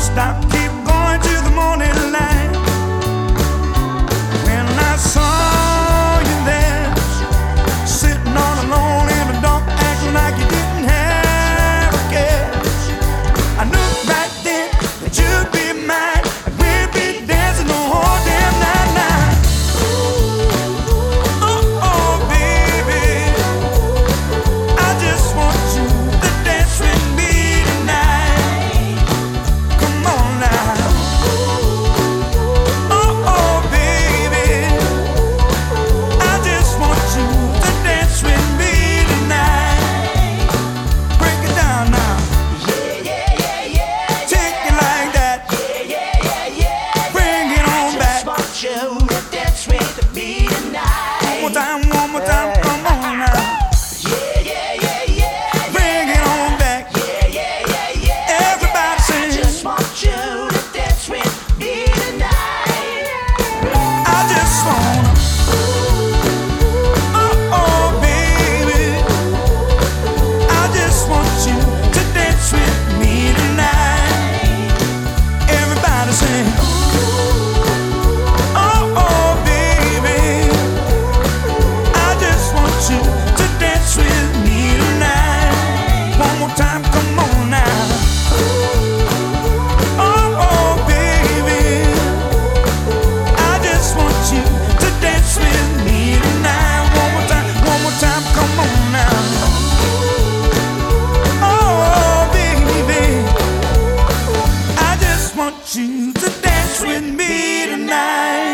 stop, keep going to the morning light. When I saw you there, sitting all alone in the dark, acting like you didn't have a care, I knew right then that you'd be mine, and we'd be dancing the whole damn night. Oh, oh, baby, I just want you to dance with me tonight. Come on now. Oh, oh, baby, I just want you to dance with me tonight. Break it down now. Take it like that. Bring it on back. One more time, come on now. Bring it on back. Everybody sing. I just wanna. Oh, oh, baby, I just want you to dance with me tonight. Everybody sing. Oh, oh, baby, I just want you to dance with me tonight. One more time, come on now. Oh, oh, baby, I just want you to dance with me tonight. One more time, come on now. Oh, baby, I just want you to dance with me tonight.